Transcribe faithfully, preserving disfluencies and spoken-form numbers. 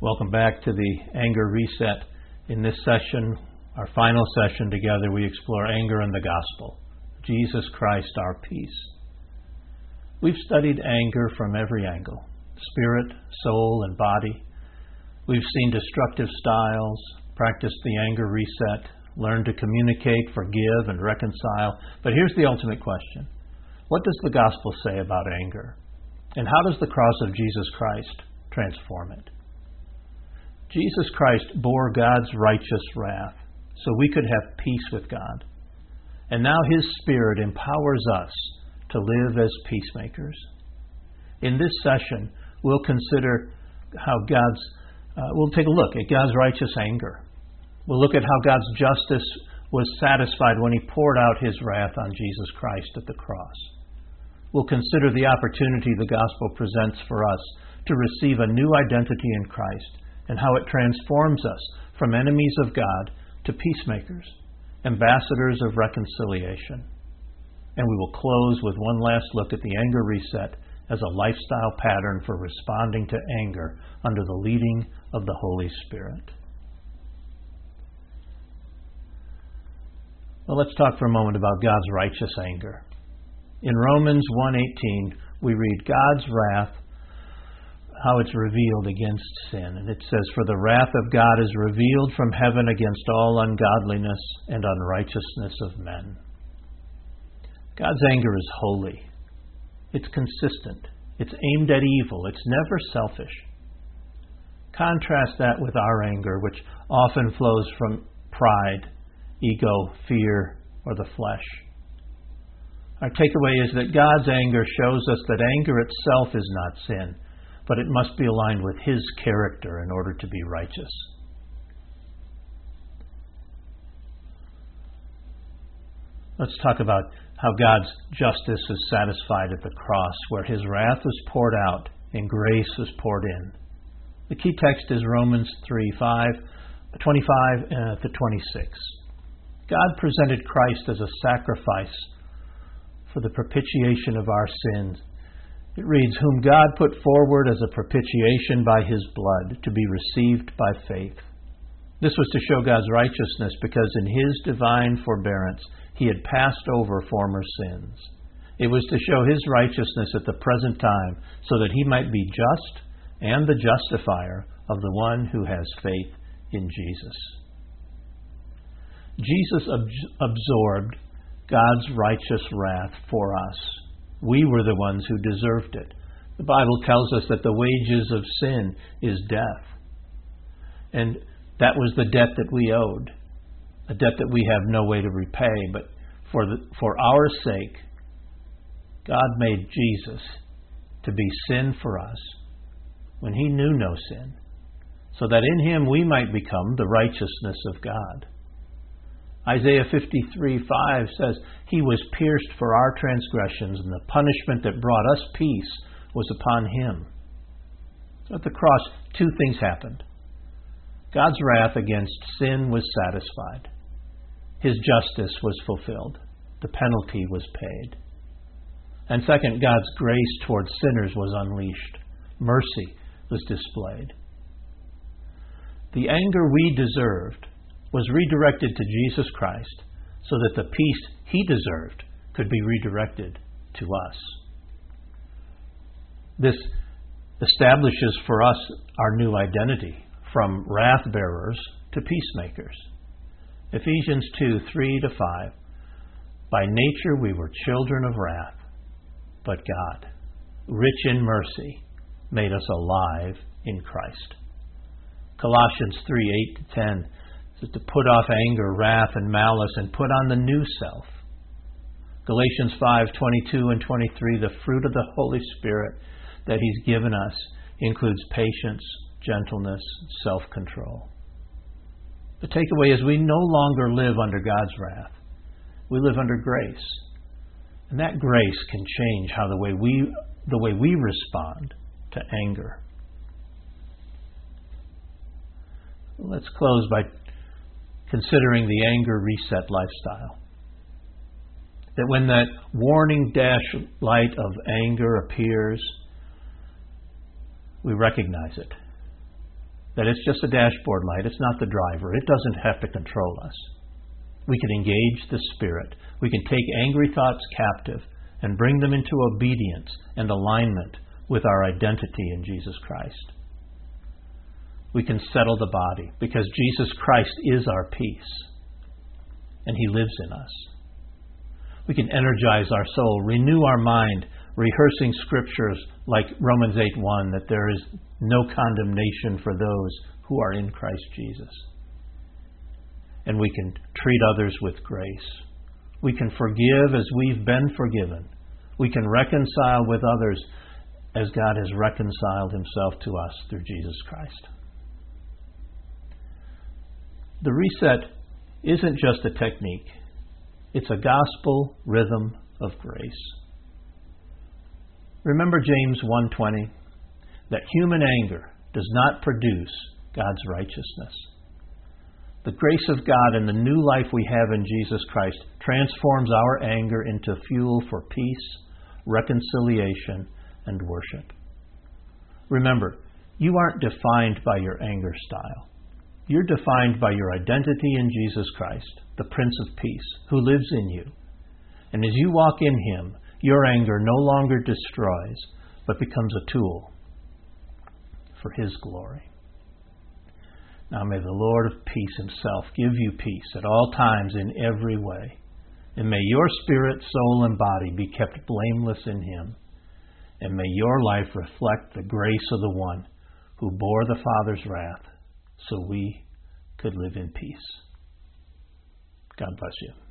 Welcome back to the Anger Reset. In this session, our final session together, we explore anger and the gospel. Jesus Christ, our peace. We've studied anger from every angle, spirit, soul, and body. We've seen destructive styles, practiced the anger reset, learned to communicate, forgive, and reconcile. But here's the ultimate question. What does the gospel say about anger? And how does the cross of Jesus Christ transform it? Jesus Christ bore God's righteous wrath so we could have peace with God. And now His Spirit empowers us to live as peacemakers. In this session, we'll consider how God's, uh, we'll take a look at God's righteous anger. We'll look at how God's justice was satisfied when He poured out His wrath on Jesus Christ at the cross. We'll consider the opportunity the gospel presents for us to receive a new identity in Christ, and how it transforms us from enemies of God to peacemakers, ambassadors of reconciliation. And we will close with one last look at the anger reset as a lifestyle pattern for responding to anger under the leading of the Holy Spirit. Well, let's talk for a moment about God's righteous anger. In Romans one eighteen, we read God's wrath, how it's revealed against sin. And it says, "For the wrath of God is revealed from heaven against all ungodliness and unrighteousness of men." God's anger is holy. It's consistent. It's aimed at evil. It's never selfish. Contrast that with our anger, which often flows from pride, ego, fear, or the flesh. Our takeaway is that God's anger shows us that anger itself is not sin, but it must be aligned with His character in order to be righteous. Let's talk about how God's justice is satisfied at the cross, where His wrath was poured out and grace was poured in. The key text is Romans three, five, twenty-five to twenty-six. God presented Christ as a sacrifice for the propitiation of our sins. It reads, "Whom God put forward as a propitiation by His blood, to be received by faith." This was to show God's righteousness, because in His divine forbearance He had passed over former sins. It was to show His righteousness at the present time, so that He might be just and the justifier of the one who has faith in Jesus. Jesus ab- absorbed God's righteous wrath for us. We were the ones who deserved it. The Bible tells us that the wages of sin is death. And that was the debt that we owed, a debt that we have no way to repay. But for the, for our sake, God made Jesus to be sin for us when He knew no sin, so that in Him we might become the righteousness of God. Isaiah fifty-three, five says, "He was pierced for our transgressions, and the punishment that brought us peace was upon Him." So at the cross, two things happened. God's wrath against sin was satisfied. His justice was fulfilled. The penalty was paid. And second, God's grace towards sinners was unleashed. Mercy was displayed. The anger we deserved was redirected to Jesus Christ, so that the peace He deserved could be redirected to us. This establishes for us our new identity, from wrath bearers to peacemakers. Ephesians two, three to five. "By nature we were children of wrath, but God, rich in mercy, made us alive in Christ." Colossians three, eight to ten. Is to put off anger, wrath, and malice, and put on the new self. Galatians five, twenty-two and twenty-three, the fruit of the Holy Spirit that He's given us includes patience, gentleness, self-control. The takeaway is we no longer live under God's wrath. We live under grace. And that grace can change how the way we, the way we respond to anger. Let's close by considering the anger reset lifestyle. That when that warning dash light of anger appears, we recognize it. that it's just a dashboard light. It's not the driver. It doesn't have to control us. We can engage the Spirit. We can take angry thoughts captive and bring them into obedience and alignment with our identity in Jesus Christ. We can settle the body because Jesus Christ is our peace and He lives in us. We can energize our soul, renew our mind, rehearsing scriptures like Romans eight one, that there is no condemnation for those who are in Christ Jesus. And we can treat others with grace. We can forgive as we've been forgiven. We can reconcile with others as God has reconciled Himself to us through Jesus Christ. The reset isn't just a technique. It's a gospel rhythm of grace. Remember James one twenty, that human anger does not produce God's righteousness. The grace of God and the new life we have in Jesus Christ transforms our anger into fuel for peace, reconciliation, and worship. Remember, you aren't defined by your anger style. You're defined by your identity in Jesus Christ, the Prince of Peace, who lives in you. And as you walk in Him, your anger no longer destroys, but becomes a tool for His glory. Now may the Lord of peace Himself give you peace at all times in every way. And may your spirit, soul, and body be kept blameless in Him. And may your life reflect the grace of the one who bore the Father's wrath so we could live in peace. God bless you.